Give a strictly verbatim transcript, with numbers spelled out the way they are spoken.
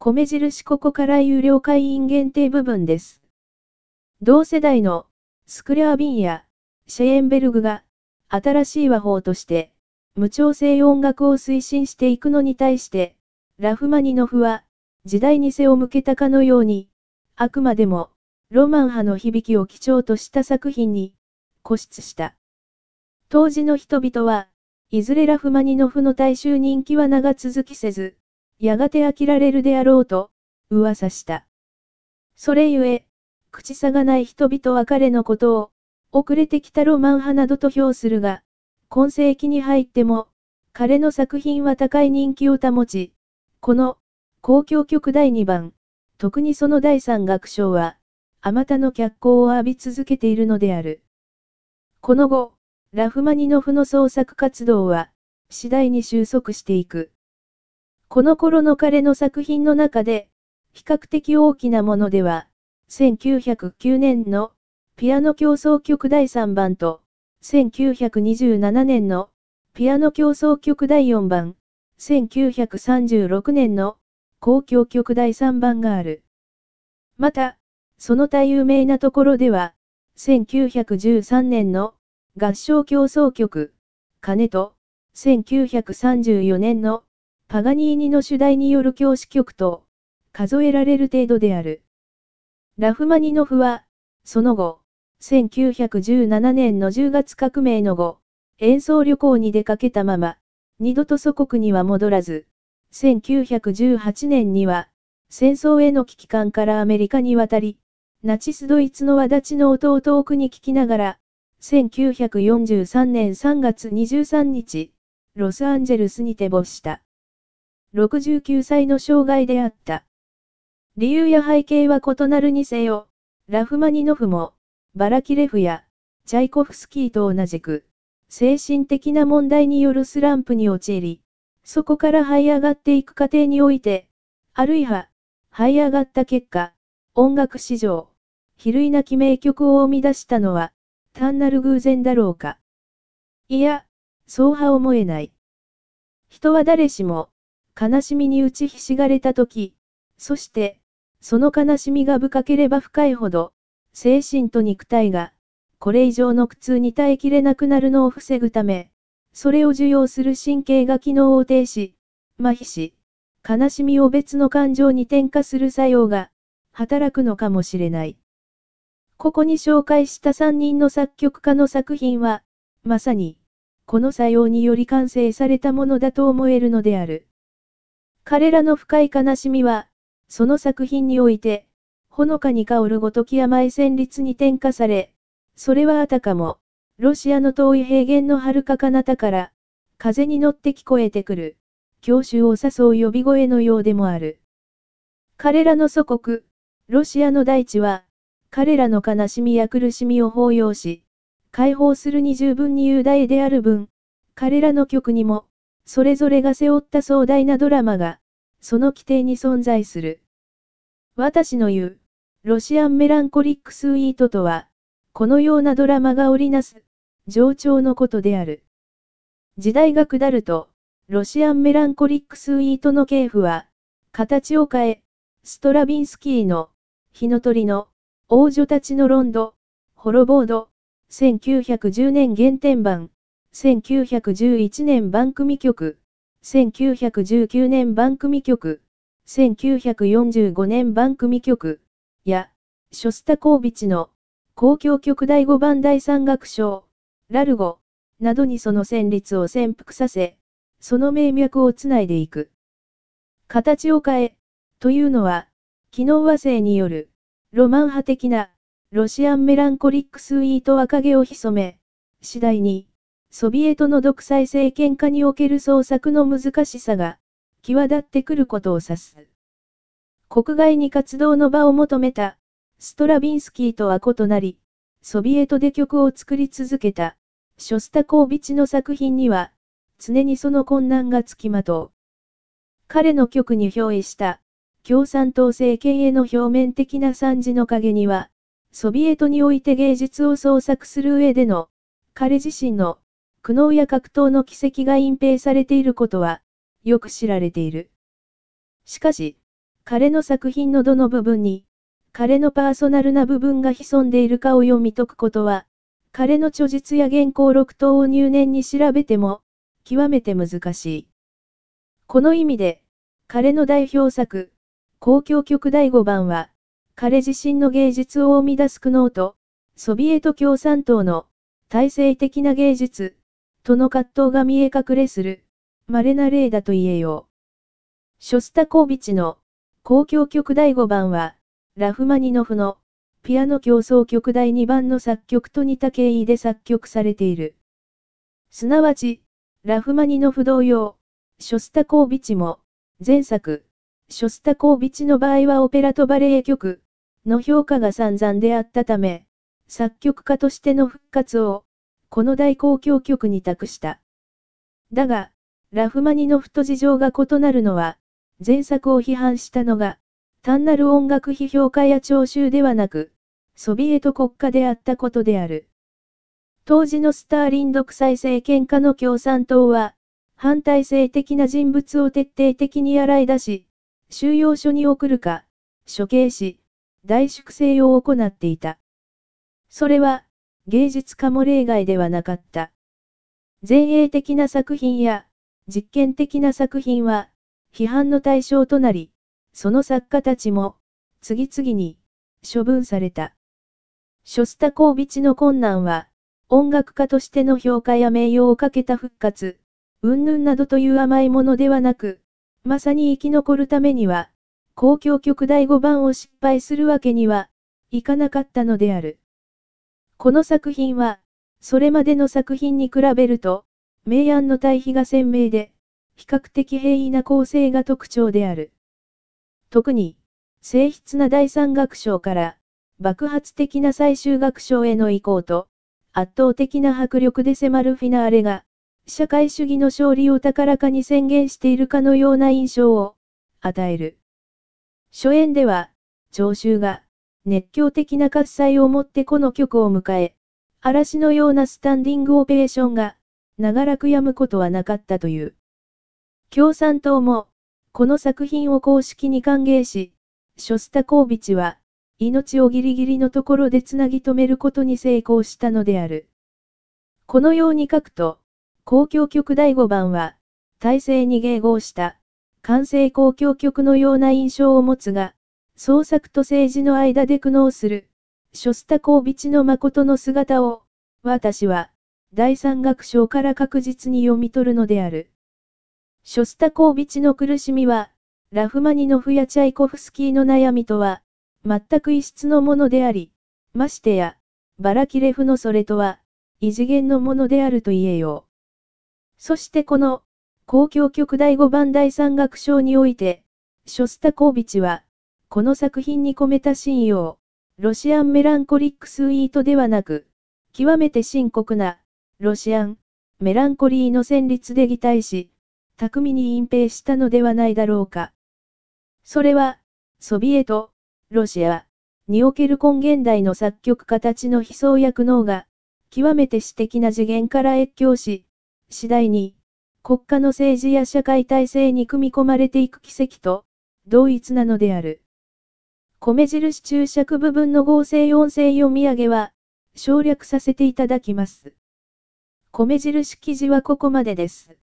米印ここから有料会員限定部分です。同世代のスクリャービンやシェーンベルグが新しい和法として無調整音楽を推進していくのに対して、ラフマニノフは時代に背を向けたかのように、あくまでもロマン派の響きを基調とした作品に固執した。当時の人々はいずれラフマニノフの大衆人気は長続きせず、やがて飽きられるであろうと噂した。それゆえ、口差がない人々は彼のことを遅れてきたロマン派などと評するが、今世紀に入っても彼の作品は高い人気を保ち、この交響曲だいにばん、特にそのだいさん楽章は、あまたの脚光を浴び続けているのである。この後、ラフマニノフの創作活動は、次第に収束していく。この頃の彼の作品の中で、比較的大きなものでは、せんきゅうひゃくきゅうねんのピアノ協奏曲だいさんばんと、せんきゅうひゃくにじゅうななねんのピアノ協奏曲だいよんばん、せんきゅうひゃくさんじゅうろくねんの交響曲だいさんばんがある。また、その他有名なところでは、せんきゅうひゃくじゅうさんねんの合唱協奏曲、鐘と、せんきゅうひゃくさんじゅうよねんのパガニーニの主題による教師曲と、数えられる程度である。ラフマニノフは、その後、せんきゅうひゃくじゅうななねんのじゅうがつ革命の後、演奏旅行に出かけたまま、二度と祖国には戻らず、せんきゅうひゃくじゅうはちねんには、戦争への危機感からアメリカに渡り、ナチスドイツの轍の音を遠くに聞きながら、せんきゅうひゃくよんじゅうさんねんさんがつにじゅうさんにち、ロサンゼルスにて没した。ろくじゅうきゅうさいの生涯であった。理由や背景は異なるにせよ、ラフマニノフも、バラキレフや、チャイコフスキーと同じく、精神的な問題によるスランプに陥り、そこから這い上がっていく過程において、あるいは、這い上がった結果、音楽史上、比類なき名曲を生み出したのは、単なる偶然だろうか。いや、そうは思えない。人は誰しも、悲しみに打ちひしがれたとき、そして、その悲しみが深ければ深いほど、精神と肉体が、これ以上の苦痛に耐えきれなくなるのを防ぐため、それを受容する神経が機能を停止、麻痺し、悲しみを別の感情に転化する作用が、働くのかもしれない。ここに紹介したさんにんの作曲家の作品は、まさに、この作用により完成されたものだと思えるのである。彼らの深い悲しみは、その作品において、ほのかに香るごとき甘い旋律に転化され、それはあたかも、ロシアの遠い平原の遥か彼方から、風に乗って聞こえてくる、郷愁を誘う呼び声のようでもある。彼らの祖国、ロシアの大地は、彼らの悲しみや苦しみを包容し、解放するに十分に雄大である分、彼らの曲にも、それぞれが背負った壮大なドラマが、その規定に存在する。私の言う、ロシアンメランコリックスイートとは、このようなドラマが織りなす、情緒のことである。時代が下ると、ロシアンメランコリックスイートの系譜は、形を変え、ストラビンスキーの、火の鳥の、王女たちのロンド、ホロボード、せんきゅうひゃくじゅうねん原典版、せんきゅうひゃくじゅういちねん番組曲、せんきゅうひゃくじゅうきゅうねん番組曲、せんきゅうひゃくよんじゅうごねん番組曲、や、ショスタコービチの、交響曲だいごばんだいさん楽章、ラルゴ、などにその旋律を潜伏させ、その名脈をつないでいく。形を変え、というのは、機能和声による、ロマン派的な、ロシアンメランコリックスイートは影を潜め、次第に、ソビエトの独裁政権下における創作の難しさが、際立ってくることを指す。国外に活動の場を求めた、ストラビンスキーとは異なり、ソビエトで曲を作り続けた、ショスタコービチの作品には、常にその困難がつきまとう。彼の曲に憑依した、共産党政権への表面的な賛辞の陰には、ソビエトにおいて芸術を創作する上での、彼自身の、苦悩や格闘の軌跡が隠蔽されていることは、よく知られている。しかし、 彼の作品のどの部分に、彼のパーソナルな部分が潜んでいるかを読み解くことは、彼の著述や原稿録等を入念に調べても、極めて難しい。この意味で、彼の代表作、交響曲だいごばんは、彼自身の芸術を生み出す苦悩と、ソビエト共産党の体制的な芸術との葛藤が見え隠れする、稀な例だと言えよう。ショスタコーヴィチの交響曲だいごばんは、ラフマニノフのピアノ協奏曲だいにばんの作曲と似た経緯で作曲されている。すなわち、ラフマニノフ同様、ショスタコーヴィチも、前作、ショスタコーヴィチの場合はオペラとバレエ曲の評価が散々であったため、作曲家としての復活を、この大交響曲に託した。だが、ラフマニノフと事情が異なるのは、前作を批判したのが、単なる音楽批評家や聴衆ではなく、ソビエト国家であったことである。当時のスターリン独裁政権下の共産党は、反体制的な人物を徹底的に洗い出し、収容所に送るか、処刑し、大粛清を行っていた。それは、芸術家も例外ではなかった。前衛的な作品や、実験的な作品は、批判の対象となり、その作家たちも、次々に、処分された。ショスタコーヴィチの困難は、音楽家としての評価や名誉をかけた復活、云々などという甘いものではなく、まさに生き残るためには、交響曲だいごばんを失敗するわけには、いかなかったのである。この作品は、それまでの作品に比べると、明暗の対比が鮮明で、比較的平易な構成が特徴である。特に、静筆なだいさん楽章から、爆発的な最終楽章への移行と、圧倒的な迫力で迫るフィナーレが、社会主義の勝利を高らかに宣言しているかのような印象を与える。初演では、聴衆が熱狂的な喝采をもってこの曲を迎え、嵐のようなスタンディングオペレーションが長らく止むことはなかったという。共産党も、この作品を公式に歓迎し、ショスタコーヴィチは、命をギリギリのところでつなぎ止めることに成功したのである。このように書くと、交響曲だいごばんは、体制に迎合した、完成交響曲のような印象を持つが、創作と政治の間で苦悩する、ショスタコーヴィチの誠の姿を、私は、だいさん楽章から確実に読み取るのである。ショスタコーヴィチの苦しみは、ラフマニノフやチャイコフスキーの悩みとは、全く異質のものであり、ましてや、バラキレフのそれとは、異次元のものであると言えよう。そしてこの、交響曲だいごばんだいさん楽章において、ショスタコーヴィチは、この作品に込めた信用、ロシアンメランコリックスイートではなく、極めて深刻な、ロシアン、メランコリーの旋律で擬態し、巧みに隠蔽したのではないだろうか。それは、ソビエト、ロシアにおける今現代の作曲家たちの悲壮や苦悩が、極めて私的な次元から越境し、次第に、国家の政治や社会体制に組み込まれていく奇跡と、同一なのである。米印注釈部分の合成音声読み上げは、省略させていただきます。米印記事はここまでです。